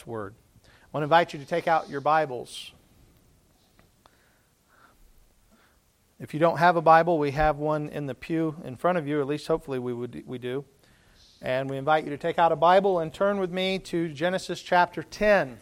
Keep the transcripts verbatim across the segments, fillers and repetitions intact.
God's Word. I want to invite you to take out your Bibles. If you don't have a Bible, we have one in the pew in front of you, at least hopefully we would we do. And we invite you to take out a Bible and turn with me to Genesis chapter ten.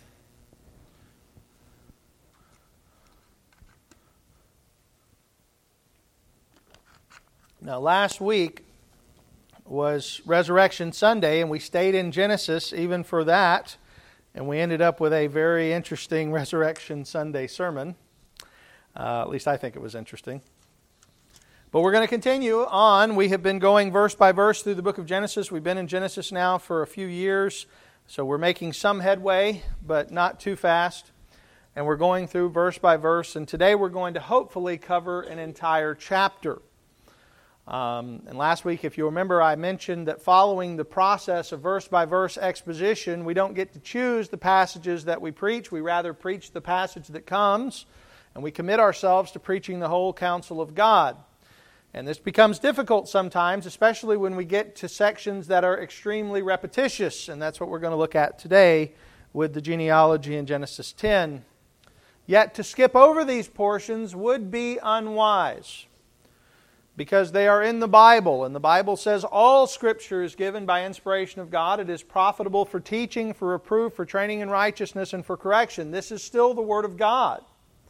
Now, last week was Resurrection Sunday, and we stayed in Genesis even for that, and we ended up with a very interesting Resurrection Sunday sermon. Uh, at least I think it was interesting. But we're going to continue on. We have been going verse by verse through the book of Genesis. We've been in Genesis now for a few years, so we're making some headway, but not too fast. And we're going through verse by verse, and today we're going to hopefully cover an entire chapter. Um, and last week, if you remember, I mentioned that following the process of verse-by-verse exposition, we don't get to choose the passages that we preach. We rather preach the passage that comes, and we commit ourselves to preaching the whole counsel of God. And this becomes difficult sometimes, especially when we get to sections that are extremely repetitious, and that's what we're going to look at today with the genealogy in Genesis ten. Yet to skip over these portions would be unwise, because they are in the Bible, and the Bible says all Scripture is given by inspiration of God. It is profitable for teaching, for reproof, for training in righteousness, and for correction. This is still the Word of God.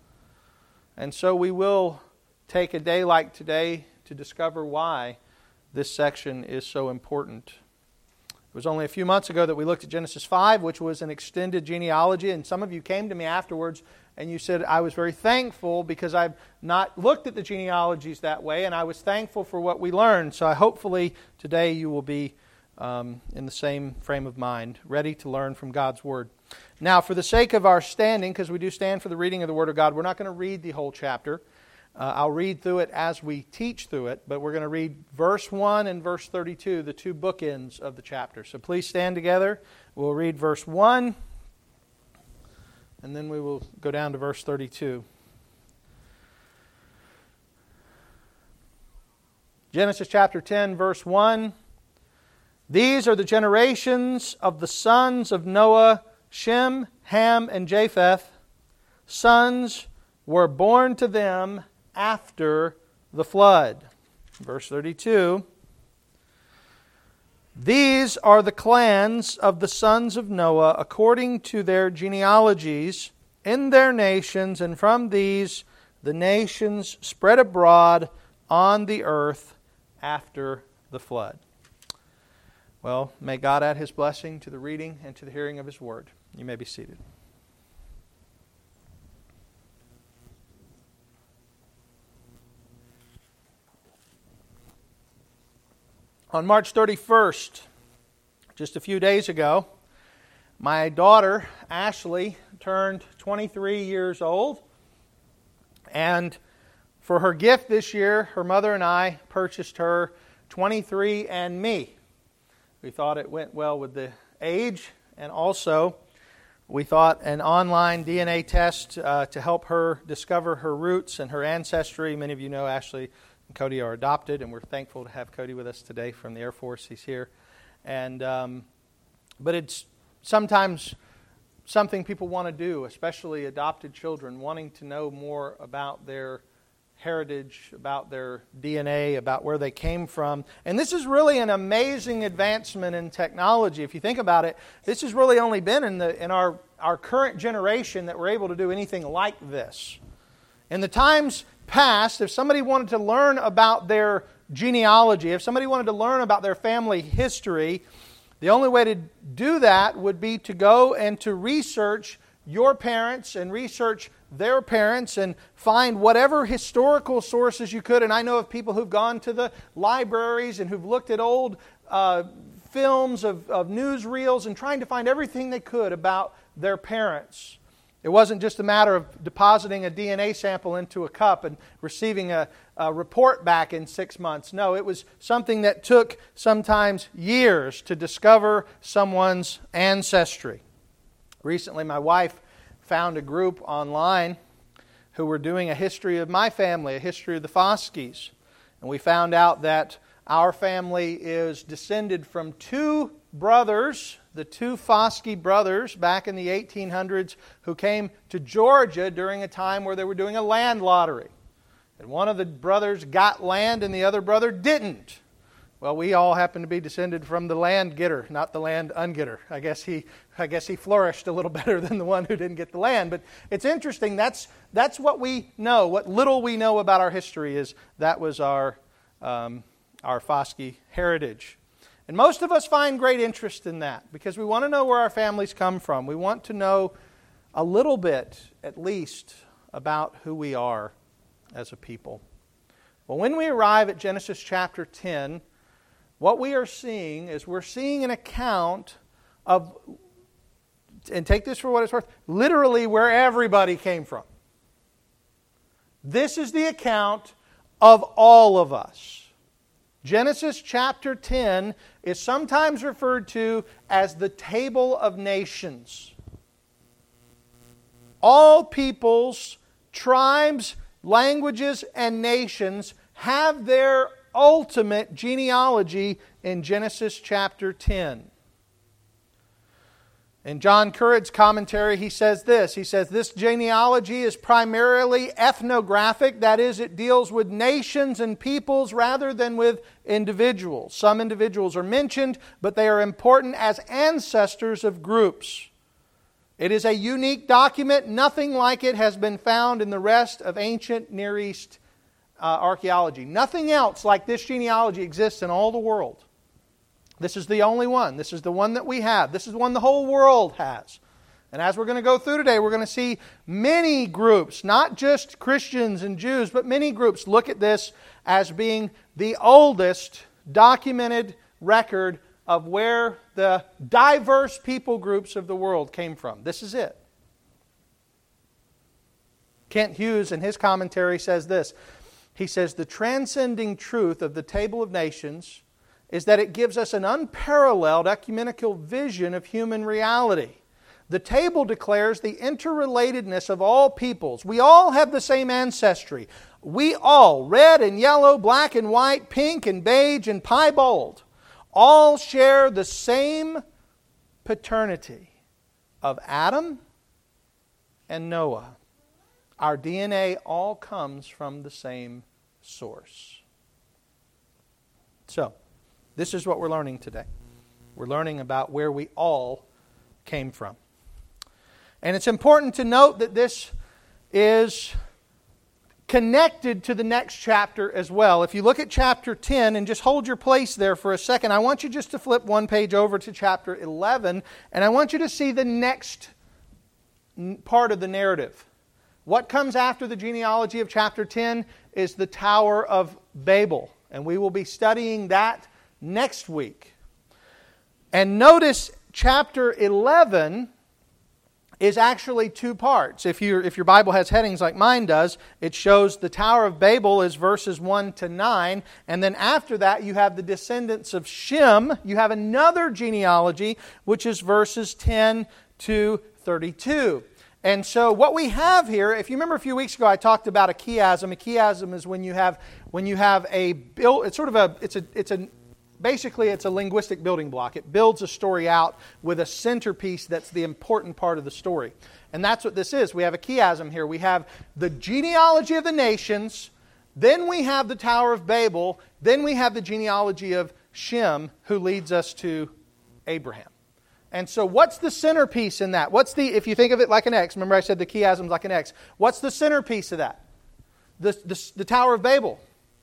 And so we will take a day like today to discover why this section is so important. It was only a few months ago that we looked at Genesis five, which was an extended genealogy, and some of you came to me afterwards and you said, I was very thankful because I've not looked at the genealogies that way, and I was thankful for what we learned. So I hopefully today you will be um, in the same frame of mind, ready to learn from God's Word. Now, for the sake of our standing, because we do stand for the reading of the Word of God, we're not going to read the whole chapter. Uh, I'll read through it as we teach through it, but we're going to read verse one and verse thirty-two, the two bookends of the chapter. So please stand together. We'll read verse one, and then we will go down to verse thirty-two. Genesis chapter ten, verse one. These are the generations of the sons of Noah, Shem, Ham, and Japheth. Sons were born to them after the flood. Verse thirty-two. These are the clans of the sons of Noah according to their genealogies in their nations, and from these the nations spread abroad on the earth after the flood. Well, may God add His blessing to the reading and to the hearing of His Word. You may be seated. On March thirty-first, just a few days ago, my daughter, Ashley, turned twenty-three years old. And for her gift this year, her mother and I purchased her twenty-three and me. We thought it went well with the age, and also we thought an online D N A test uh, to help her discover her roots and her ancestry. Many of you know Ashley and Cody are adopted, and we're thankful to have Cody with us today from the Air Force. He's here. And um, but it's sometimes something people want to do, especially adopted children, wanting to know more about their heritage, about their D N A, about where they came from. And this is really an amazing advancement in technology. If you think about it, this has really only been in the in our, our current generation that we're able to do anything like this. In the times past, if somebody wanted to learn about their genealogy, if somebody wanted to learn about their family history, the only way to do that would be to go and to research your parents and research their parents and find whatever historical sources you could. And I know of people who've gone to the libraries and who've looked at old uh, films of, of newsreels and trying to find everything they could about their parents. It wasn't just a matter of depositing a D N A sample into a cup and receiving a, a report back in six months. No, it was something that took sometimes years to discover someone's ancestry. Recently, my wife found a group online who were doing a history of my family, a history of the Foskes. And we found out that our family is descended from two brothers, the two Foskey brothers back in the eighteen hundreds who came to Georgia during a time where they were doing a land lottery. And one of the brothers got land and the other brother didn't. Well, we all happen to be descended from the land getter, not the land ungetter. I guess he, I guess he flourished a little better than the one who didn't get the land. But it's interesting. That's that's what we know. What little we know about our history is that was our um, our Foskey heritage. And most of us find great interest in that because we want to know where our families come from. We want to know a little bit, at least, about who we are as a people. Well, when we arrive at Genesis chapter ten, what we are seeing is we're seeing an account of, and take this for what it's worth, literally where everybody came from. This is the account of all of us. Genesis chapter ten is sometimes referred to as the Table of Nations. All peoples, tribes, languages, and nations have their ultimate genealogy in Genesis chapter ten. In John Currid's commentary, he says this. He says, this genealogy is primarily ethnographic. That is, it deals with nations and peoples rather than with individuals. Some individuals are mentioned, but they are important as ancestors of groups. It is a unique document. Nothing like it has been found in the rest of ancient Near East uh, archaeology. Nothing else like this genealogy exists in all the world. This is the only one. This is the one that we have. This is the one the whole world has. And as we're going to go through today, we're going to see many groups, not just Christians and Jews, but many groups look at this as being the oldest documented record of where the diverse people groups of the world came from. This is it. Kent Hughes in his commentary says this. He says, the transcending truth of the Table of Nations is that it gives us an unparalleled ecumenical vision of human reality. The table declares the interrelatedness of all peoples. We all have the same ancestry. We all, red and yellow, black and white, pink and beige and piebald, all share the same paternity of Adam and Noah. Our D N A all comes from the same source. So, this is what we're learning today. We're learning about where we all came from. And it's important to note that this is connected to the next chapter as well. If you look at chapter ten and just hold your place there for a second, I want you just to flip one page over to chapter eleven, and I want you to see the next part of the narrative. What comes after the genealogy of chapter ten is the Tower of Babel, and we will be studying that next week. And notice chapter eleven is actually two parts. If, you if your Bible has headings like mine does, it shows the Tower of Babel is verses one to nine. And then after that, you have the descendants of Shem. You have another genealogy, which is verses ten to thirty-two. And so what we have here, if you remember a few weeks ago, I talked about a chiasm. A chiasm is when you have when you have a build. It's sort of a it's a it's a Basically, it's a linguistic building block. It builds a story out with a centerpiece that's the important part of the story. And that's what this is. We have a chiasm here. We have the genealogy of the nations, then we have the Tower of Babel, then we have the genealogy of Shem, who leads us to Abraham. And so what's the centerpiece in that? What's the, if you think of it like an X, remember I said the chiasm's like an X. What's the centerpiece of that? The, the, the Tower of Babel.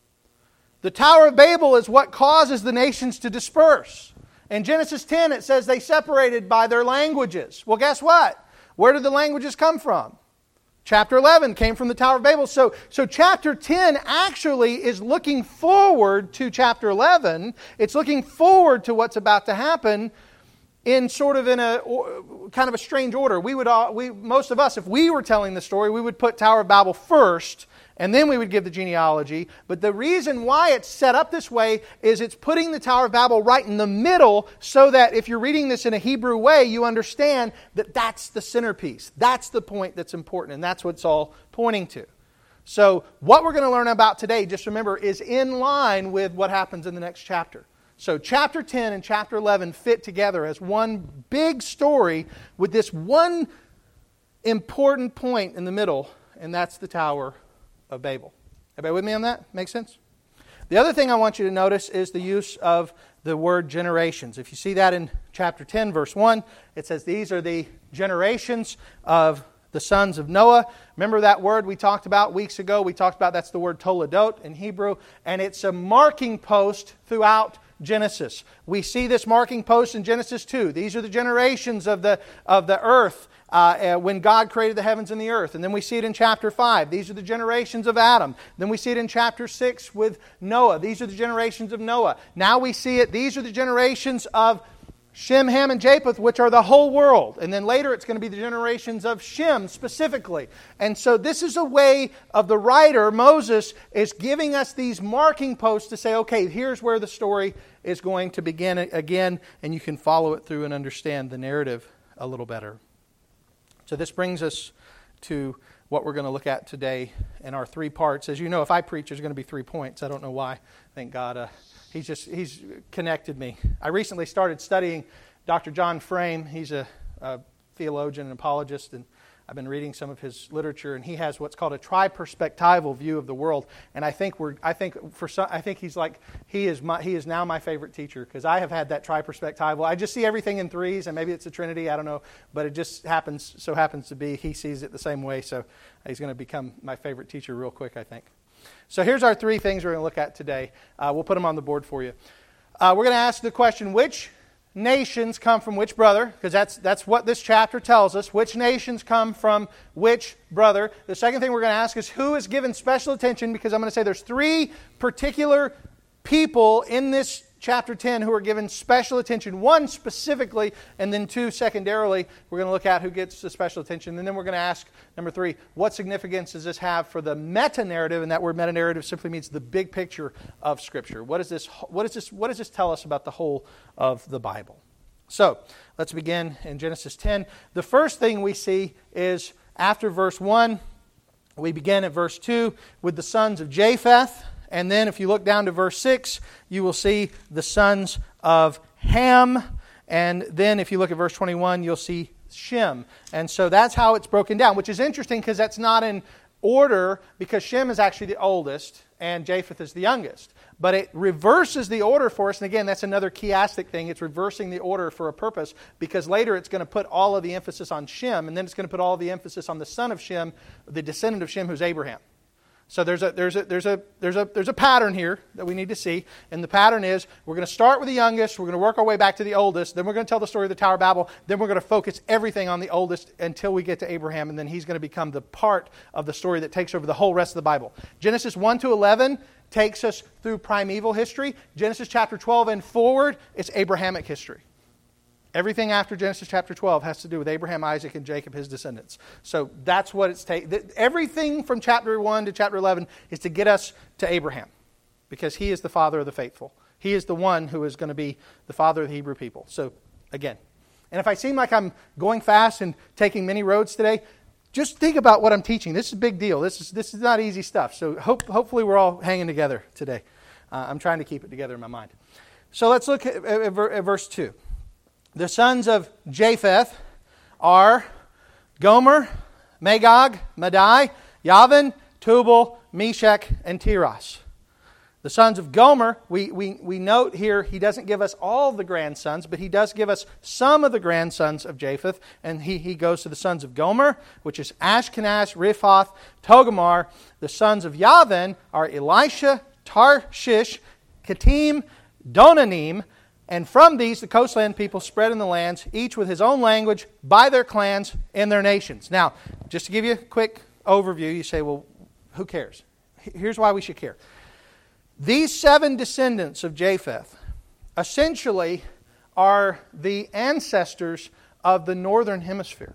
The Tower of Babel is what causes the nations to disperse. In Genesis ten, it says they separated by their languages. Well, guess what? Where did the languages come from? Chapter eleven came from the Tower of Babel. So, so chapter ten actually is looking forward to chapter eleven. It's looking forward to what's about to happen in sort of in a kind of a strange order. We would all, we most of us, if we were telling the story, we would put Tower of Babel first, and then we would give the genealogy. But the reason why it's set up this way is it's putting the Tower of Babel right in the middle so that if you're reading this in a Hebrew way, you understand that that's the centerpiece. That's the point that's important, and that's what it's all pointing to. So what we're going to learn about today, just remember, is in line with what happens in the next chapter. So chapter ten and chapter eleven fit together as one big story with this one important point in the middle, and that's the Tower of Babel. Everybody with me on that? Make sense? The other thing I want you to notice is the use of the word generations. If you see that in chapter ten, verse one, it says these are the generations of the sons of Noah. Remember that word we talked about weeks ago? We talked about that's the word toledot in Hebrew, and it's a marking post throughout Genesis. We see this marking post in Genesis two. These are the generations of the of the earth uh, when God created the heavens and the earth. And then we see it in chapter five. These are the generations of Adam. Then we see it in chapter six with Noah. These are the generations of Noah. Now we see it. These are the generations of Shem, Ham, and Japheth, which are the whole world. And then later it's going to be the generations of Shem specifically. And so this is a way of the writer, Moses, is giving us these marking posts to say, okay, here's where the story is going to begin again, and you can follow it through and understand the narrative a little better. So this brings us to what we're going to look at today in our three parts. As you know, if I preach, there's going to be three points. I don't know why. Thank God. Uh, He's just he's connected me. I recently started studying Doctor John Frame. He's a, a theologian and apologist, and I've been reading some of his literature. And he has what's called a tri-perspectival view of the world. And I think we're I think for some I think he's like he is my he is now my favorite teacher because I have had that tri-perspectival. I just see everything in threes, and maybe it's a Trinity. I don't know, but it just happens so happens to be he sees it the same way. So he's going to become my favorite teacher real quick, I think. So here's our three things we're going to look at today. Uh, we'll put them on the board for you. Uh, we're going to ask the question, which nations come from which brother? Because that's that's what this chapter tells us. Which nations come from which brother? The second thing we're going to ask is who is given special attention? Because I'm going to say there's three particular people in this chapter ten who are given special attention. One specifically, and then two secondarily. We're going to look at who gets the special attention. And then we're going to ask, number three, what significance does this have for the meta-narrative? And that word meta-narrative simply means the big picture of Scripture. What is this? What is this? What does this tell us about the whole of the Bible? So, let's begin in Genesis ten. The first thing we see is after verse one, we begin at verse two with the sons of Japheth. And then if you look down to verse six, you will see the sons of Ham. And then if you look at verse twenty-one, you'll see Shem. And so that's how it's broken down, which is interesting because that's not in order because Shem is actually the oldest and Japheth is the youngest. But it reverses the order for us. And again, that's another chiastic thing. It's reversing the order for a purpose because later it's going to put all of the emphasis on Shem, and then it's going to put all of the emphasis on the son of Shem, the descendant of Shem, who's Abraham. So there's a there's a there's a there's a there's a pattern here that we need to see, and the pattern is we're going to start with the youngest, we're going to work our way back to the oldest, then we're going to tell the story of the Tower of Babel, then we're going to focus everything on the oldest until we get to Abraham, and then he's going to become the part of the story that takes over the whole rest of the Bible. Genesis one to eleven takes us through primeval history. Genesis chapter twelve and forward, it's Abrahamic history. Everything after Genesis chapter twelve has to do with Abraham, Isaac, and Jacob, his descendants. So that's what it's taking. Everything from chapter one to chapter eleven is to get us to Abraham because he is the father of the faithful. He is the one who is going to be the father of the Hebrew people. So again, and if I seem like I'm going fast and taking many roads today, just think about what I'm teaching. This is a big deal. This is this is not easy stuff. So hope, hopefully we're all hanging together today. Uh, I'm trying to keep it together in my mind. So let's look at, at, at verse two. The sons of Japheth are Gomer, Magog, Madai, Yavin, Tubal, Meshach, and Tiras. The sons of Gomer, we, we, we note here, he doesn't give us all the grandsons, but he does give us some of the grandsons of Japheth. And he, he goes to the sons of Gomer, which is Ashkenaz, Riphath, Togarmah. The sons of Yavin are Elisha, Tarshish, Kittim, Donanim. And from these, the coastland people spread in the lands, each with his own language, by their clans and their nations. Now, just to give you a quick overview, you say, well, who cares? Here's why we should care. These seven descendants of Japheth essentially are the ancestors of the northern hemisphere.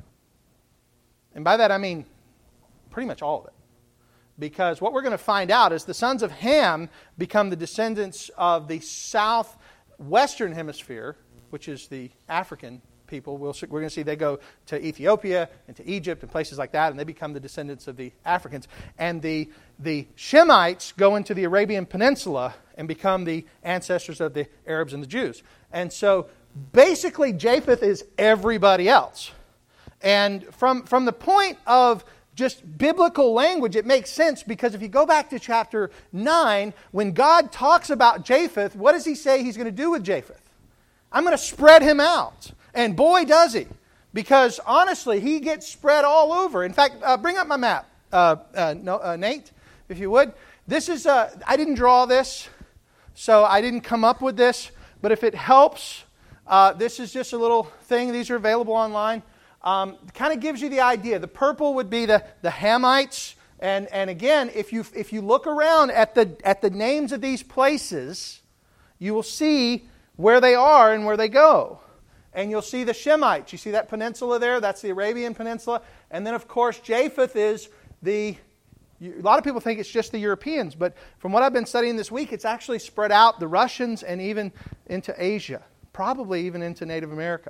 And by that I mean pretty much all of it. Because what we're going to find out is the sons of Ham become the descendants of the south Western hemisphere, which is the African people. We'll, we're going to see they go to Ethiopia and to Egypt and places like that, and they become the descendants of the Africans. And the, the Shemites go into the Arabian Peninsula and become the ancestors of the Arabs and the Jews. And so basically Japheth is everybody else. And from, from the point of just biblical language, it makes sense, because if you go back to chapter nine, when God talks about Japheth, what does he say he's going to do with Japheth? I'm going to spread him out. And boy, does he. Because honestly, he gets spread all over. In fact, uh, bring up my map, uh, uh, no, uh, Nate, if you would. This is, uh, I didn't draw this, so I didn't come up with this. But if it helps, uh, this is just a little thing. These are available online. Um, kind of gives you the idea. The purple would be the, the Hamites. And, and again, if you, if you look around at the, at the names of these places, you will see where they are and where they go. And you'll see the Shemites. You see that peninsula there? That's the Arabian Peninsula. And then, of course, Japheth is the... A lot of people think it's just the Europeans. But from what I've been studying this week, it's actually spread out, the Russians and even into Asia. Probably even into Native America.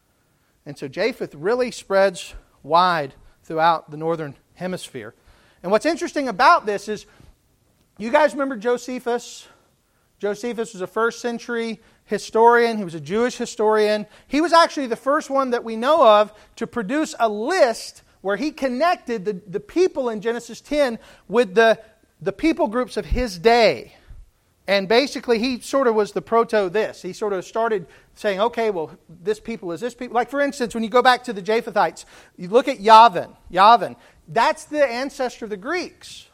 And so Japheth really spreads wide throughout the northern hemisphere. And what's interesting about this is, you guys remember Josephus? Josephus was a first century historian. He was a Jewish historian. He was actually the first one that we know of to produce a list where he connected the, the people in Genesis ten with the, the people groups of his day. And basically, he sort of was the proto this. He sort of started saying, okay, well, this people is this people. Like, for instance, when you go back to the Japhethites, you look at Yavin. Yavin, that's the ancestor of the Greeks.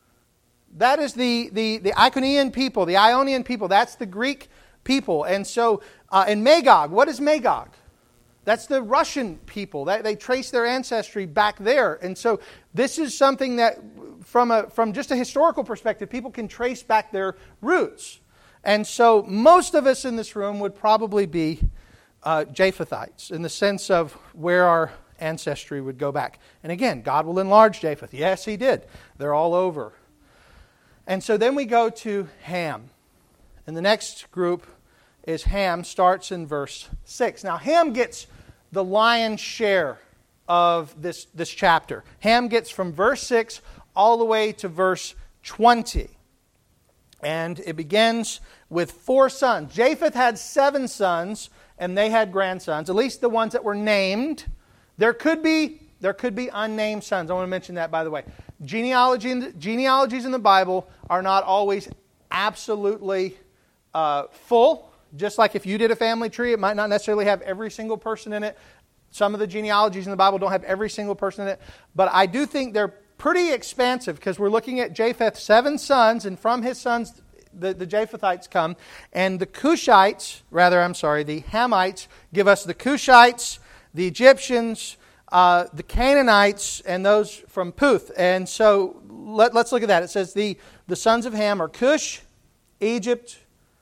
That is the, the, the Iconian people, the Ionian people. That's the Greek people. And so, uh, and Magog, what is Magog? That's the Russian people. That, they trace their ancestry back there. And so this is something that, from a from just a historical perspective, people can trace back their roots. And so most of us in this room would probably be uh, Japhethites, in the sense of where our ancestry would go back. And again, God will enlarge Japheth. Yes, He did. They're all over. And so then we go to Ham. And the next group is Ham, starts in verse six. Now, Ham gets the lion's share of this, this chapter. Ham gets from verse six all the way to verse twenty. And it begins with four sons. Japheth had seven sons, and they had grandsons, at least the ones that were named. There could be, there could be unnamed sons. I want to mention that, by the way. Genealogy in the, genealogies in the Bible are not always absolutely uh, full. Just like if you did a family tree, it might not necessarily have every single person in it. Some of the genealogies in the Bible don't have every single person in it. But I do think they're pretty expansive, because we're looking at Japheth's seven sons, and from his sons the, the Japhethites come. And the Cushites, rather, I'm sorry, the Hamites give us the Cushites, the Egyptians, uh, the Canaanites, and those from Puth. And so let, let's look at that. It says the, the sons of Ham are Cush, Egypt,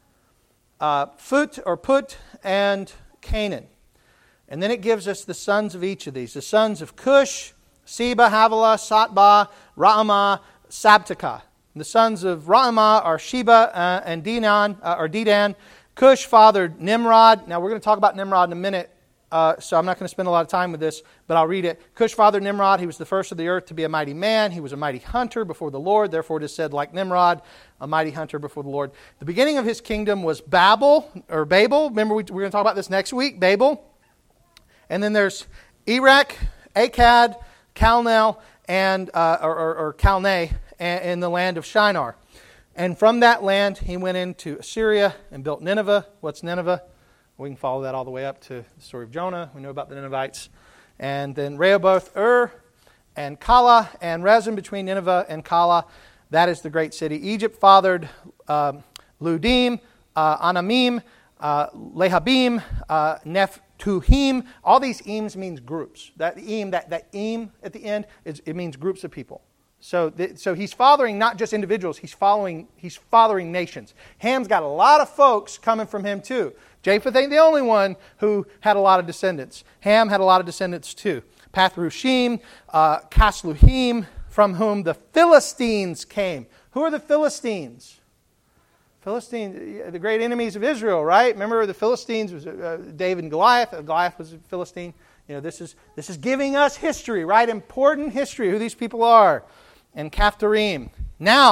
Uh, Phut or Put, and Canaan. And then it gives us the sons of each of these. The sons of Cush, Seba, Havilah, Satba, Ra'amah, Sabtaka. The sons of Ra'amah are Sheba uh, and Dedan, uh, or Dedan. Cush fathered Nimrod. Now we're going to talk about Nimrod in a minute, uh, so I'm not going to spend a lot of time with this, but I'll read it. Cush fathered Nimrod. He was the first of the earth to be a mighty man. He was a mighty hunter before the Lord. Therefore it is said, like Nimrod, a mighty hunter before the Lord. The beginning of his kingdom was Babel, or Babel. Remember, we, we're going to talk about this next week, Babel. And then there's Erech, Akkad, Calneh, and, uh, or, or, or Calneh, in the land of Shinar. And from that land, he went into Assyria and built Nineveh. What's Nineveh? We can follow that all the way up to the story of Jonah. We know about the Ninevites. And then Rehoboth, Ur, and Kala, and Rezin between Nineveh and Kala. That is the great city. Egypt fathered um, Ludim, uh, Anamim, uh, Lehabim, uh, Nephtuhim. All these eams means groups. That eam, that, that eam at the end, is, it means groups of people. So, th- so he's fathering not just individuals, he's following, he's fathering nations. Ham's got a lot of folks coming from him too. Japheth ain't the only one who had a lot of descendants. Ham had a lot of descendants too. Pathrushim, uh, Kasluhim, from whom the Philistines came. Who are the Philistines? Philistines, the great enemies of Israel, right? Remember the Philistines was uh, David and Goliath. Uh, Goliath was a Philistine. You know, this is this is giving us history, right? Important history, who these people are. And Caphtorim. Now,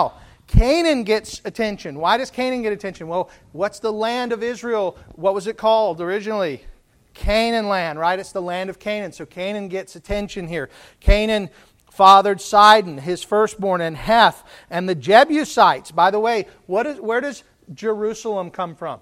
Canaan gets attention. Why does Canaan get attention? Well, what's the land of Israel? What was it called originally? Canaan land, right? It's the land of Canaan. So Canaan gets attention here. Canaan fathered Sidon, his firstborn, and Heth, and the Jebusites. By the way, what is, where does Jerusalem come from?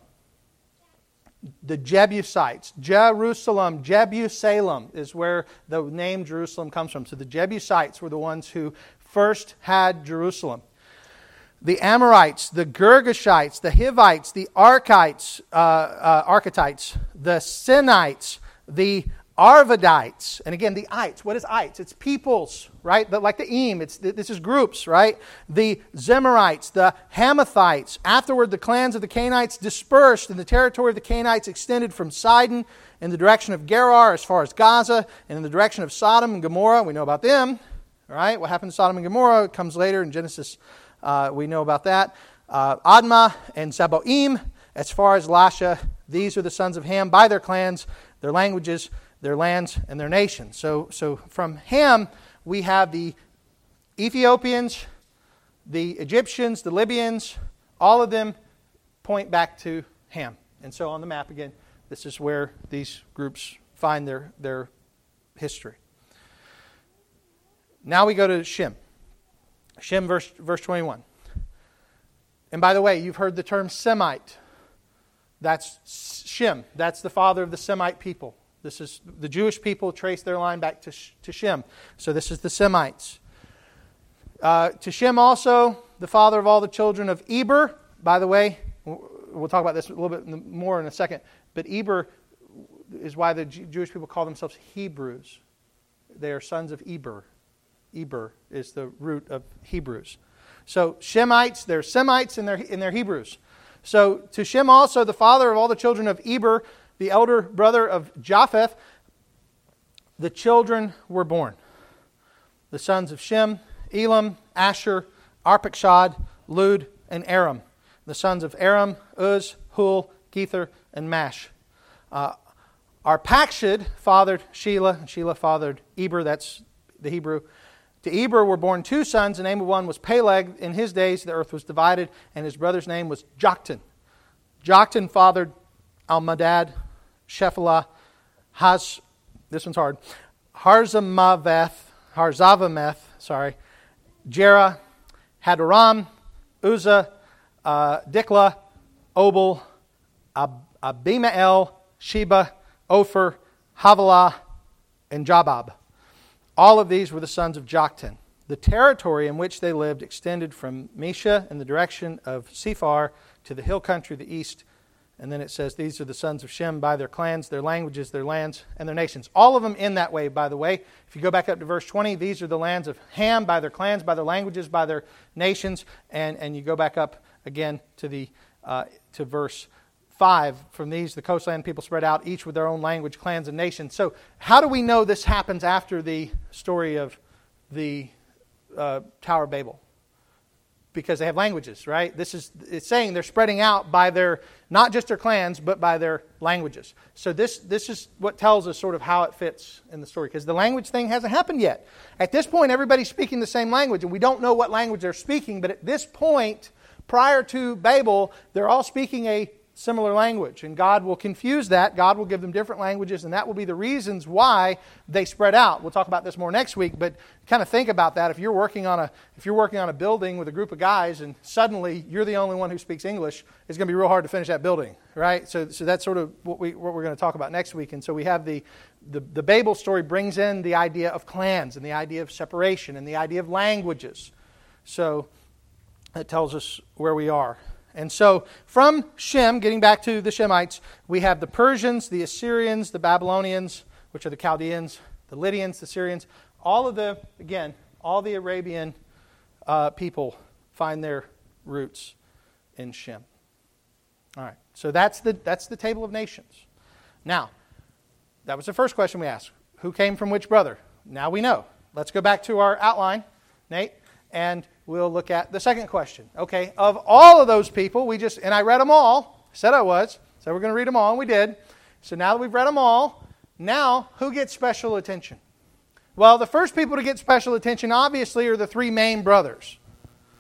The Jebusites. Jerusalem, Jebusalem is where the name Jerusalem comes from. So the Jebusites were the ones who first had Jerusalem. The Amorites, the Girgashites, the Hivites, the Archites, uh, uh, Architites, the Sinites, the Arvadites, and again the ites. What is ites? It's peoples, right? The, like the eem. It's this is groups, right? The Zemarites, the Hamathites. Afterward, the clans of the Canaanites dispersed, and the territory of the Canaanites extended from Sidon in the direction of Gerar as far as Gaza, and in the direction of Sodom and Gomorrah. We know about them, all right? What happened to Sodom and Gomorrah comes later in Genesis. Uh, we know about that. Uh, Admah and Zeboim, as far as Lasha. These are the sons of Ham by their clans, their languages, their lands, and their nations. So, so from Ham, we have the Ethiopians, the Egyptians, the Libyans. All of them point back to Ham. And so on the map, again, this is where these groups find their, their history. Now we go to Shem. Shem, verse, verse twenty-one. And by the way, you've heard the term Semite. That's Shem. That's the father of the Semite people. This is the Jewish people trace their line back to, to Shem. So this is the Semites. Uh, to Shem also, the father of all the children of Eber. By the way, we'll talk about this a little bit more in a second. But Eber is why the Jewish people call themselves Hebrews. They are sons of Eber. Eber is the root of Hebrews. So Shemites, they're Semites and they're, and they're Hebrews. So to Shem also, the father of all the children of Eber, the elder brother of Japheth, the children were born. The sons of Shem, Elam, Asher, Arpachshad, Lud, and Aram. The sons of Aram, Uz, Hul, Gether, and Mash. Uh, Arpachshad fathered Shelah, and Shelah fathered Eber, that's the Hebrew. To Eber were born two sons. The name of one was Peleg. In his days the earth was divided, and his brother's name was Joktan. Joktan fathered Almadad, Shephelah, Haz, this one's hard, Harzamaveth, Harzavameth, sorry, Jerah, Hadoram, Uzzah, uh, Diklah, Obal, Ab- Abimael, Sheba, Ophir, Havilah, and Jabab. All of these were the sons of Joktan. The territory in which they lived extended from Mesha in the direction of Sephar to the hill country of the east. And then it says, these are the sons of Shem by their clans, their languages, their lands, and their nations. All of them in that way, by the way. If you go back up to verse twenty, these are the lands of Ham by their clans, by their languages, by their nations. And, and you go back up again to the uh, to verse five. From these, the coastland people spread out, each with their own language, clans, and nations. So how do we know this happens after the story of the uh, Tower of Babel? Because they have languages, right? This is it's saying they're spreading out by their, not just their clans, but by their languages. So this this is what tells us sort of how it fits in the story. Because the language thing hasn't happened yet. At this point, everybody's speaking the same language, and we don't know what language they're speaking. But at this point, prior to Babel, they're all speaking a similar language. And God will confuse that. God will give them different languages, and that will be the reasons why they spread out. We'll talk about this more next week, but kind of think about that. If you're working on a if you're working on a building with a group of guys and suddenly you're the only one who speaks English, it's going to be real hard to finish that building, right? So so that's sort of what we what we're going to talk about next week. And so we have the the, the Babel story brings in the idea of clans and the idea of separation and the idea of languages. So it tells us where we are. And so from Shem, getting back to the Shemites, we have the Persians, the Assyrians, the Babylonians, which are the Chaldeans, the Lydians, the Syrians. All of the, again, all the Arabian uh, people find their roots in Shem. All right, so that's the that's the table of nations. Now, that was the first question we asked. Who came from which brother? Now we know. Let's go back to our outline, Nate, and we'll look at the second question. Okay, of all of those people, we just, and I read them all, I said I was, so we're going to read them all, and we did. So now that we've read them all, now who gets special attention? Well, the first people to get special attention, obviously, are the three main brothers.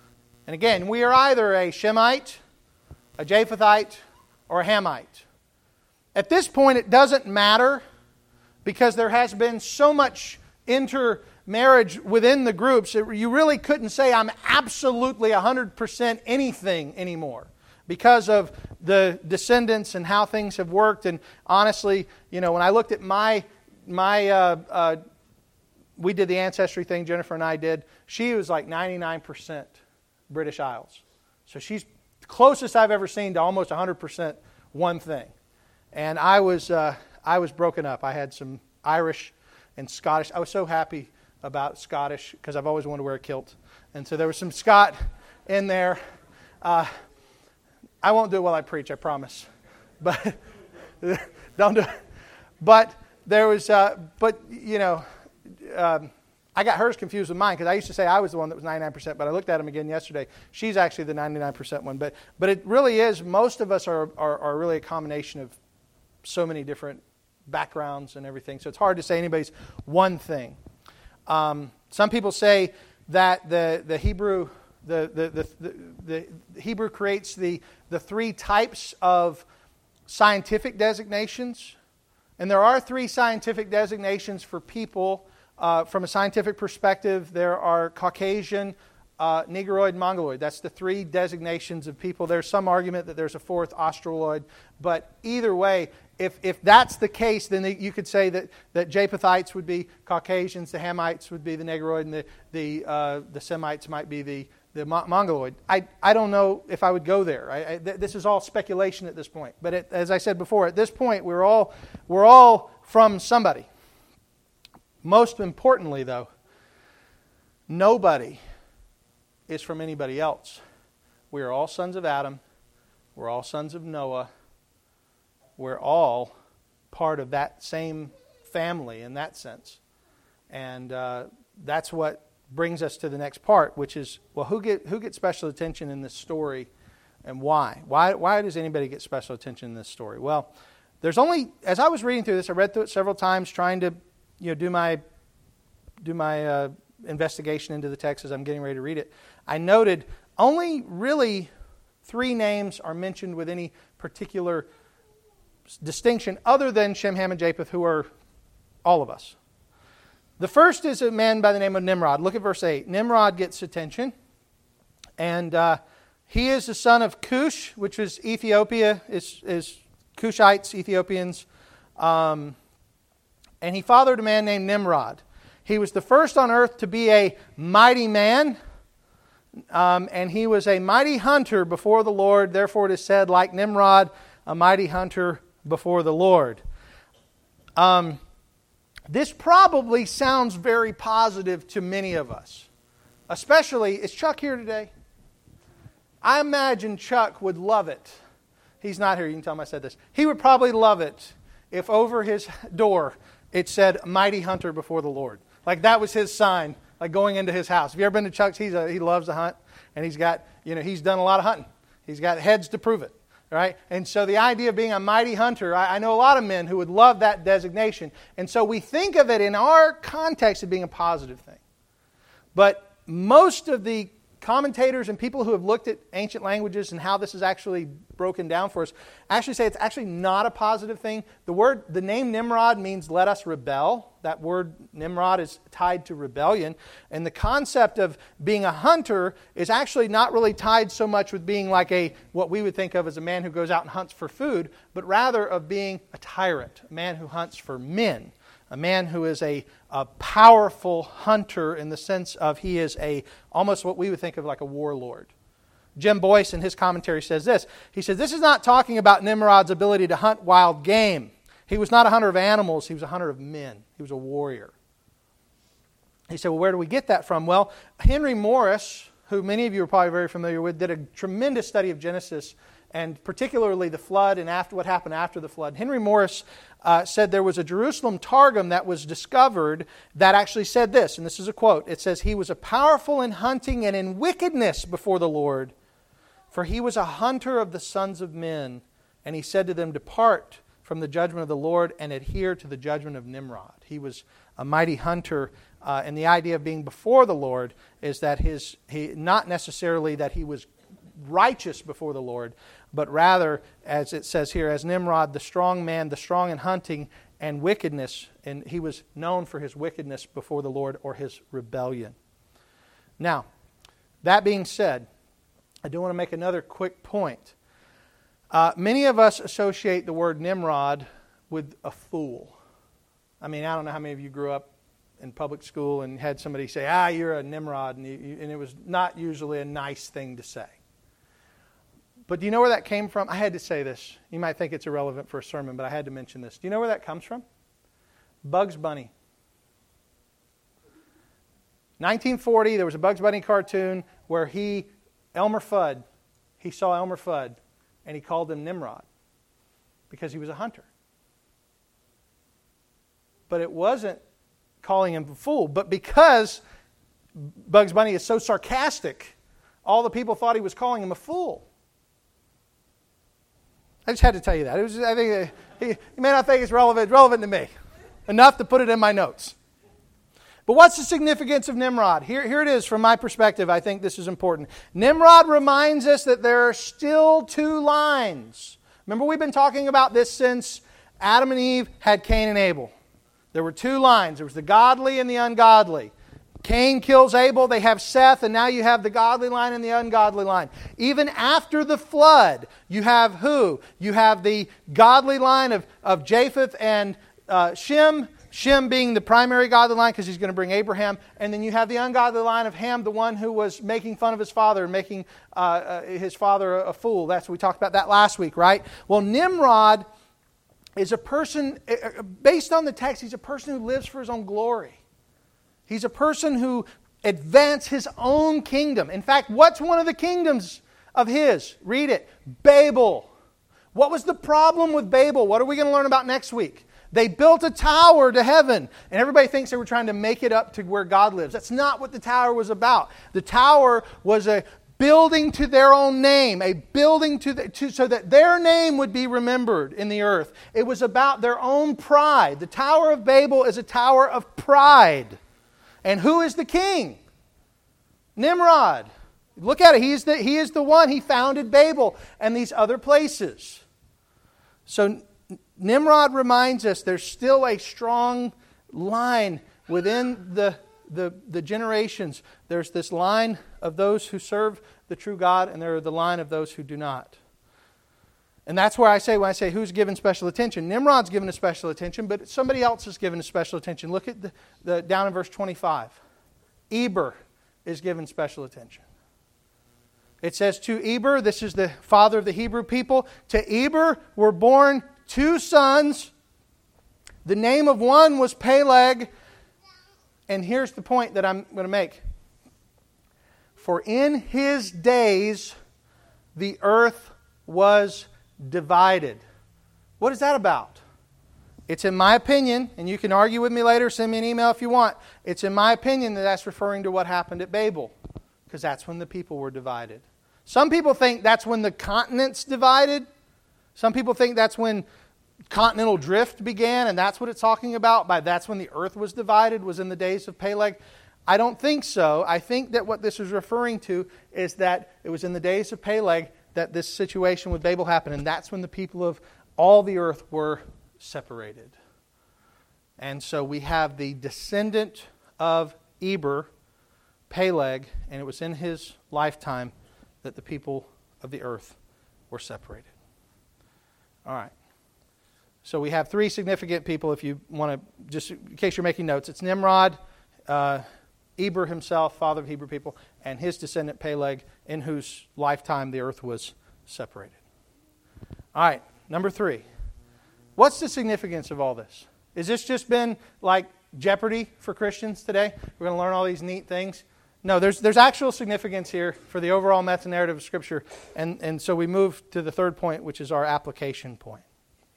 And again, we are either a Shemite, a Japhethite, or a Hamite. At this point, it doesn't matter because there has been so much intermarriage within the groups. It, you really couldn't say I'm absolutely one hundred percent anything anymore because of the descendants and how things have worked. And honestly, you know, when I looked at my, my uh, uh, we did the ancestry thing, Jennifer and I did, she was like ninety-nine percent British Isles. So she's the closest I've ever seen to almost one hundred percent one thing. And I was uh, I was broken up. I had some Irish and Scottish. I was so happy about Scottish because I've always wanted to wear a kilt. And so there was some Scot in there. Uh, I won't do it while I preach, I promise. But don't do it. But there was, uh, but you know, um, I got hers confused with mine because I used to say I was the one that was ninety-nine percent, but I looked at them again yesterday. She's actually the ninety-nine percent one. But but it really is, most of us are, are, are really a combination of so many different backgrounds and everything. So it's hard to say anybody's one thing. Um, some people say that the, the Hebrew the the, the, the the Hebrew creates the, the three types of scientific designations. And there are three scientific designations for people. Uh, from a scientific perspective, there are Caucasian, uh, Negroid, Mongoloid. That's the three designations of people. There's some argument that there's a fourth, Australoid. But either way, if if that's the case, then the, you could say that, that Japhethites would be Caucasians, the Hamites would be the Negroid, and the the, uh, the Semites might be the, the Mongoloid. I, I don't know if I would go there. I, I, th- this is all speculation at this point. But it, as I said before, at this point, we're all we're all from somebody. Most importantly, though, nobody is from anybody else. We are all sons of Adam. We're all sons of Noah. We're all part of that same family in that sense. And uh, that's what brings us to the next part, which is, well, who get who gets special attention in this story and why? Why, why does anybody get special attention in this story? Well, there's only, as I was reading through this, I read through it several times trying to you know, do my do my uh, investigation into the text as I'm getting ready to read it. I noted only really three names are mentioned with any particular distinction other than Shem, Ham, and Japheth, who are all of us. The first is a man by the name of Nimrod. Look at verse eight. Nimrod gets attention, and uh, he is the son of Cush, which was Ethiopia, is, is Cushites, Ethiopians, um, and he fathered a man named Nimrod. He was the first on earth to be a mighty man, um, and he was a mighty hunter before the Lord. Therefore it is said, like Nimrod, a mighty hunter before the Lord. Um, this probably sounds very positive to many of us. Especially, is Chuck here today? I imagine Chuck would love it. He's not here, you can tell him I said this. He would probably love it if over his door it said, mighty hunter before the Lord. Like that was his sign, like going into his house. Have you ever been to Chuck's? He's a, he loves to hunt, and he's got, you know, he's done a lot of hunting. He's got heads to prove it, right? And so the idea of being a mighty hunter, I, I know a lot of men who would love that designation. And so we think of it in our context of being a positive thing. But most of the commentators and people who have looked at ancient languages and how this is actually broken down for us actually say it's actually not a positive thing. The word, the name Nimrod means let us rebel. That word Nimrod is tied to rebellion. And the concept of being a hunter is actually not really tied so much with being like a, what we would think of as a man who goes out and hunts for food, but rather of being a tyrant, a man who hunts for men. A man who is a, a powerful hunter in the sense of he is a almost what we would think of like a warlord. Jim Boyce in his commentary says this. He says, this is not talking about Nimrod's ability to hunt wild game. He was not a hunter of animals. He was a hunter of men. He was a warrior. He said, well, where do we get that from? Well, Henry Morris, who many of you are probably very familiar with, did a tremendous study of Genesis and particularly the flood and after what happened after the flood. Henry Morris uh, said there was a Jerusalem Targum that was discovered that actually said this, and this is a quote. It says, he was a powerful in hunting and in wickedness before the Lord, for he was a hunter of the sons of men. And he said to them, depart from the judgment of the Lord and adhere to the judgment of Nimrod. He was a mighty hunter Uh, and the idea of being before the Lord is that his he not necessarily that he was righteous before the Lord, but rather, as it says here, as Nimrod, the strong man, the strong in hunting and wickedness, and he was known for his wickedness before the Lord or his rebellion. Now, that being said, I do want to make another quick point. Uh, many of us associate the word Nimrod with a fool. I mean, I don't know how many of you grew up in public school and had somebody say, ah, you're a Nimrod, and, you, and it was not usually a nice thing to say. But do you know where that came from? I had to say this. You might think it's irrelevant for a sermon, but I had to mention this. Do you know where that comes from? Bugs Bunny. nineteen forty, there was a Bugs Bunny cartoon where he, Elmer Fudd, he saw Elmer Fudd, and he called him Nimrod because he was a hunter. But it wasn't calling him a fool, but because Bugs Bunny is so sarcastic, all the people thought he was calling him a fool. I just had to tell you that. It was, I think he, you may not think it's relevant, it's relevant to me. Enough to put it in my notes. But what's the significance of Nimrod? Here, here it is from my perspective. I think this is important. Nimrod reminds us that there are still two lines. Remember, we've been talking about this since Adam and Eve had Cain and Abel. There were two lines. There was the godly and the ungodly. Cain kills Abel, they have Seth, and now you have the godly line and the ungodly line. Even after the flood, you have who? You have the godly line of, of Japheth and uh, Shem, Shem being the primary godly line because he's going to bring Abraham, and then you have the ungodly line of Ham, the one who was making fun of his father, making uh, uh, his father a, a fool. That's we talked about that last week, right? Well, Nimrod is a person, based on the text, he's a person who lives for his own glory. He's a person who advanced his own kingdom. In fact, what's one of the kingdoms of his? Read it. Babel. What was the problem with Babel? What are we going to learn about next week? They built a tower to heaven, and everybody thinks they were trying to make it up to where God lives. That's not what the tower was about. The tower was a building to their own name, a building to, the, to so that their name would be remembered in the earth. It was about their own pride. The Tower of Babel is a tower of pride. And who is the king? Nimrod. Look at it. He is the, he is the one. He founded Babel and these other places. So Nimrod reminds us there's still a strong line within the, the, the generations. There's this line of those who serve the true God, and there are the line of those who do not. And that's where I say, when I say who's given special attention, Nimrod's given a special attention, but somebody else is given a special attention. Look at the, the down in verse twenty-five. Eber is given special attention. It says to Eber, this is the father of the Hebrew people, to Eber were born two sons. The name of one was Peleg. And here's the point that I'm going to make. For in his days the earth was divided. What is that about? It's in my opinion, and you can argue with me later, send me an email if you want. It's in my opinion that that's referring to what happened at Babel, because that's when the people were divided. Some people think that's when the continents divided. Some people think that's when continental drift began, and that's what it's talking about. By that's when the earth was divided, was in the days of Peleg. I don't think so. I think that what this is referring to is that it was in the days of Peleg that this situation with Babel happened, and that's when the people of all the earth were separated. And so we have the descendant of Eber, Peleg, and it was in his lifetime that the people of the earth were separated. All right. So we have three significant people, if you want to, just in case you're making notes. It's Nimrod, uh, Eber himself, father of Hebrew people, and his descendant Peleg, in whose lifetime the earth was separated. All right, number three. What's the significance of all this? Has this just been like Jeopardy for Christians today? We're going to learn all these neat things? No, there's there's actual significance here for the overall meta-narrative of Scripture. And, and so we move to the third point, which is our application point.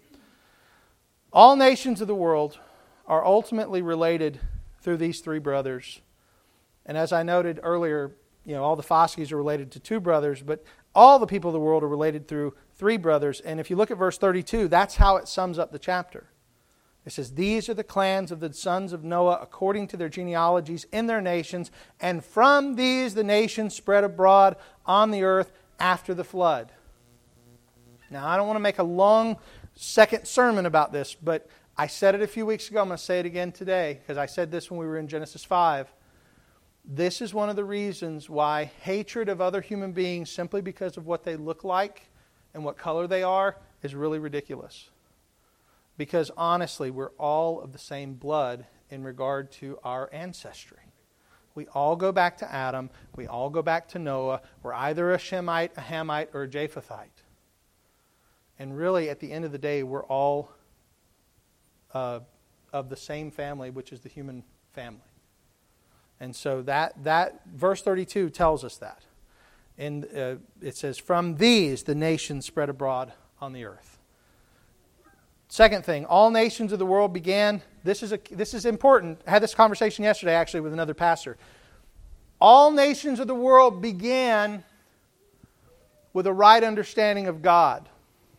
All nations of the world are ultimately related through these three brothers. And as I noted earlier, you know, all the Foskis are related to two brothers, but all the people of the world are related through three brothers. And if you look at verse thirty-two, that's how it sums up the chapter. It says, these are the clans of the sons of Noah according to their genealogies in their nations, and from these the nations spread abroad on the earth after the flood. Now, I don't want to make a long second sermon about this, but I said it a few weeks ago. I'm going to say it again today, because I said this when we were in Genesis five. This is one of the reasons why hatred of other human beings simply because of what they look like and what color they are is really ridiculous. Because honestly, we're all of the same blood in regard to our ancestry. We all go back to Adam. We all go back to Noah. We're either a Shemite, a Hamite, or a Japhethite. And really, at the end of the day, we're all uh, of the same family, which is the human family. And so that, that verse thirty-two tells us that. And uh, it says, from these the nations spread abroad on the earth. Second thing, all nations of the world began, this is a, this is important. I had this conversation yesterday actually with another pastor. All nations of the world began with a right understanding of God.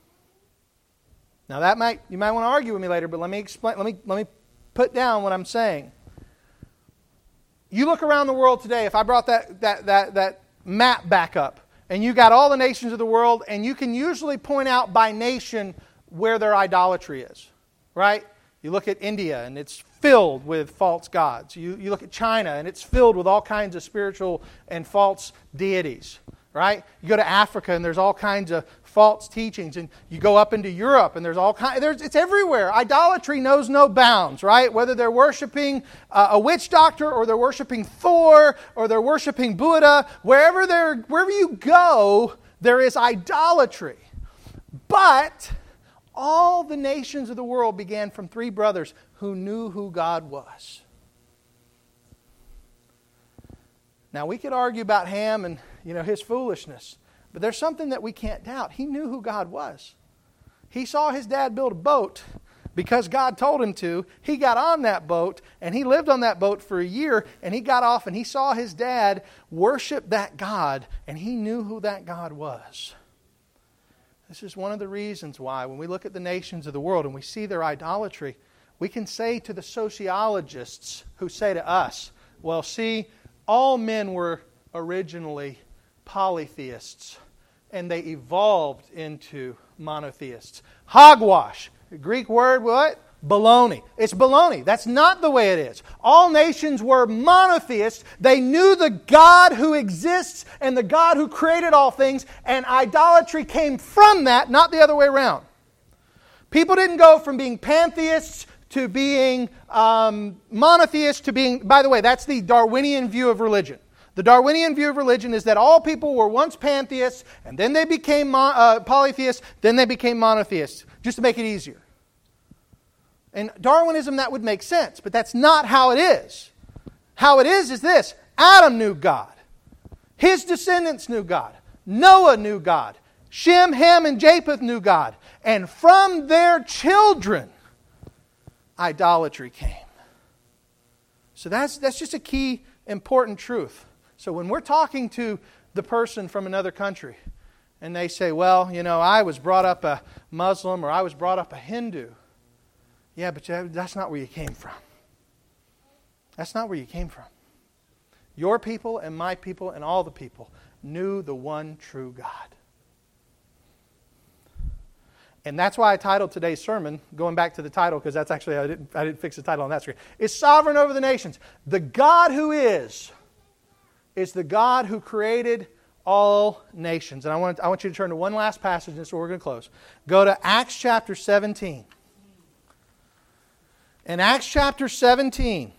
Now that might, you might want to argue with me later, but let me explain, let me, let me put down what I'm saying. You look around the world today, if I brought that, that, that, that map back up, and you got all the nations of the world, and you can usually point out by nation where their idolatry is, right? You look at India and it's filled with false gods. You, you look at China and it's filled with all kinds of spiritual and false deities, right? You go to Africa and there's all kinds of false teachings. And you go up into Europe and there's all kinds, there's, it's everywhere. Idolatry knows no bounds, right? Whether they're worshiping uh, a witch doctor or they're worshiping Thor or they're worshiping Buddha, wherever, they're, wherever you go, there is idolatry. But all the nations of the world began from three brothers who knew who God was. Now, we could argue about Ham and, you know, his foolishness, but there's something that we can't doubt. He knew who God was. He saw his dad build a boat because God told him to. He got on that boat, and he lived on that boat for a year, and he got off, and he saw his dad worship that God, and he knew who that God was. This is one of the reasons why when we look at the nations of the world and we see their idolatry, we can say to the sociologists who say to us, well, see, all men were originally polytheists and they evolved into monotheists. Hogwash, the Greek word what? Baloney. It's baloney. That's not the way it is. All nations were monotheists. They knew the God who exists and the God who created all things, and idolatry came from that, not the other way around. People didn't go from being pantheists to being um, monotheists to being... By the way, that's the Darwinian view of religion. The Darwinian view of religion is that all people were once pantheists, and then they became mon- uh, polytheists, then they became monotheists, just to make it easier. In Darwinism, that would make sense, but that's not how it is. How it is is this. Adam knew God. His descendants knew God. Noah knew God. Shem, Ham, and Japheth knew God. And from their children, idolatry came. So that's, that's just a key, important truth. So when we're talking to the person from another country, and they say, well, you know, I was brought up a Muslim or I was brought up a Hindu. Yeah, but that's not where you came from. That's not where you came from. Your people and my people and all the people knew the one true God. And that's why I titled today's sermon, going back to the title, because that's actually, I didn't, I didn't fix the title on that screen, is Sovereign Over the Nations. The God who is, is the God who created all nations. And I want, I want you to turn to one last passage, and this is where we're going to close. Go to Acts chapter seventeen. In Acts chapter seventeen,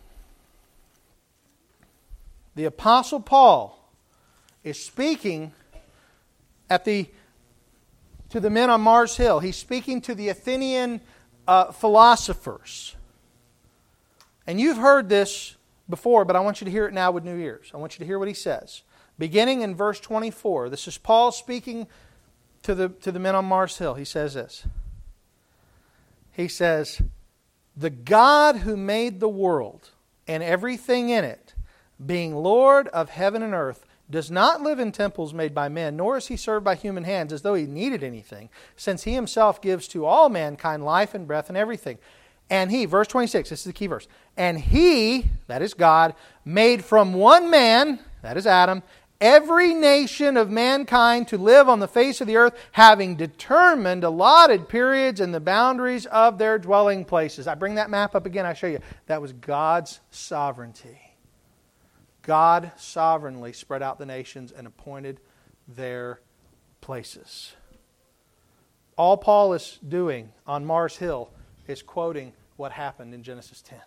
the Apostle Paul is speaking at the to the men on Mars Hill. He's speaking to the Athenian uh, philosophers. And you've heard this before, but I want you to hear it now with new ears. I want you to hear what he says. Beginning in verse twenty-four, this is Paul speaking to the, to the men on Mars Hill. He says this. He says, the God who made the world and everything in it, being Lord of heaven and earth, does not live in temples made by men, nor is he served by human hands as though he needed anything, since he himself gives to all mankind life and breath and everything. And He, verse twenty-six, this is the key verse. And He, that is God, made from one man, that is Adam, every nation of mankind to live on the face of the earth, having determined allotted periods and the boundaries of their dwelling places. I bring that map up again, I show you. That was God's sovereignty. God sovereignly spread out the nations and appointed their places. All Paul is doing on Mars Hill is quoting what happened in Genesis ten.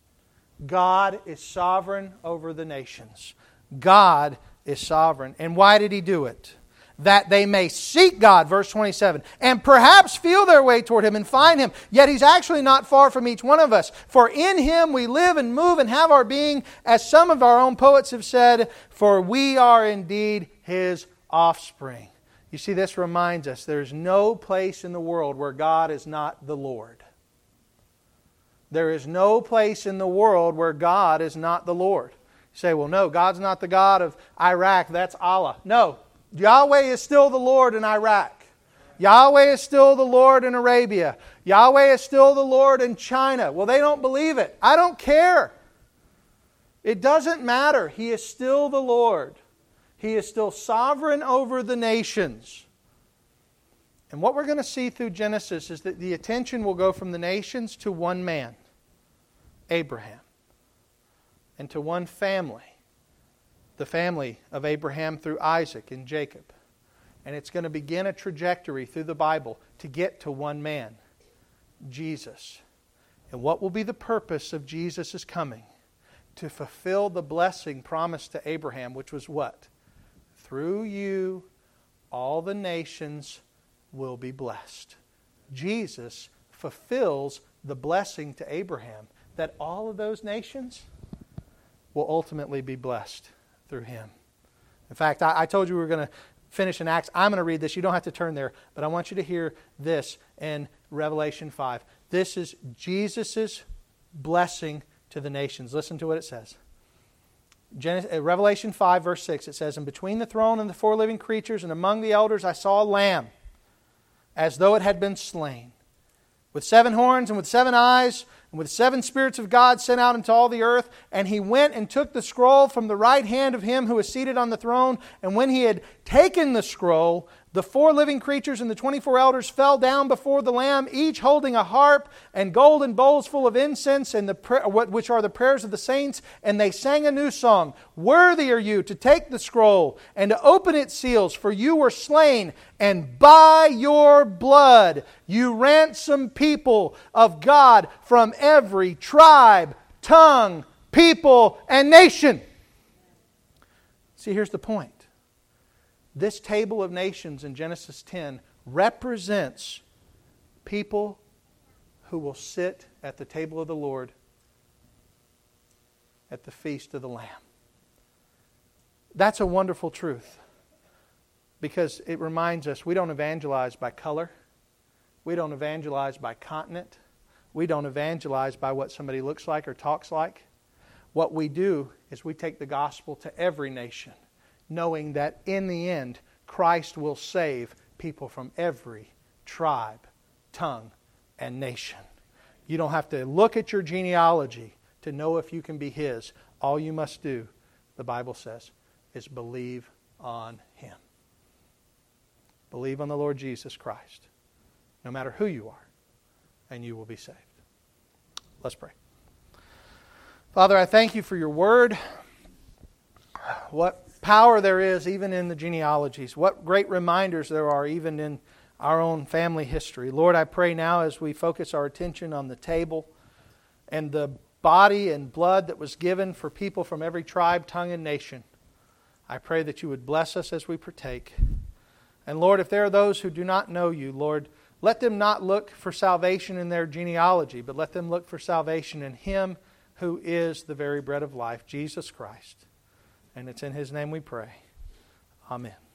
God is sovereign over the nations. God is sovereign. And why did He do it? That they may seek God, verse twenty-seven, and perhaps feel their way toward Him and find Him. Yet He's actually not far from each one of us. For in Him we live and move and have our being, as some of our own poets have said, for we are indeed His offspring. You see, this reminds us there's no place in the world where God is not the Lord. There is no place in the world where God is not the Lord. You say, well, no, God's not the God of Iraq. That's Allah. No, Yahweh is still the Lord in Iraq. Yahweh is still the Lord in Arabia. Yahweh is still the Lord in China. Well, they don't believe it. I don't care. It doesn't matter. He is still the Lord. He is still sovereign over the nations. And what we're going to see through Genesis is that the attention will go from the nations to one man, Abraham, and to one family, the family of Abraham through Isaac and Jacob. And it's going to begin a trajectory through the Bible to get to one man, Jesus. And what will be the purpose of Jesus' coming? To fulfill the blessing promised to Abraham, which was what? Through you, all the nations will be blessed. Jesus fulfills the blessing to Abraham that all of those nations will ultimately be blessed through Him. In fact, I, I told you we were going to finish in Acts. I'm going to read this. You don't have to turn there, but I want you to hear this in Revelation five. This is Jesus' blessing to the nations. Listen to what it says. Genesis, Revelation five, verse six, it says, and between the throne and the four living creatures and among the elders I saw a lamb, as though it had been slain, with seven horns and with seven eyes, and with seven spirits of God sent out into all the earth. And He went and took the scroll from the right hand of Him who was seated on the throne. And when He had taken the scroll, the four living creatures and the twenty-four elders fell down before the Lamb, each holding a harp and golden bowls full of incense, and the which are the prayers of the saints. And they sang a new song. Worthy are you to take the scroll and to open its seals, for you were slain, and by your blood you ransom people of God from every tribe, tongue, people, and nation. See, here's the point. This table of nations in Genesis ten represents people who will sit at the table of the Lord at the feast of the Lamb. That's a wonderful truth, because it reminds us we don't evangelize by color. We don't evangelize by continent. We don't evangelize by what somebody looks like or talks like. What we do is we take the gospel to every nation, knowing that in the end, Christ will save people from every tribe, tongue, and nation. You don't have to look at your genealogy to know if you can be His. All you must do, the Bible says, is believe on Him. Believe on the Lord Jesus Christ, no matter who you are, and you will be saved. Let's pray. Father, I thank You for Your Word. What power there is even in the genealogies. What great reminders there are even in our own family history. Lord, I pray now as we focus our attention on the table and the body and blood that was given for people from every tribe, tongue, and nation, I pray that You would bless us as we partake. And Lord, if there are those who do not know You, Lord, let them not look for salvation in their genealogy, but let them look for salvation in Him who is the very bread of life, Jesus Christ. And it's in His name we pray. Amen.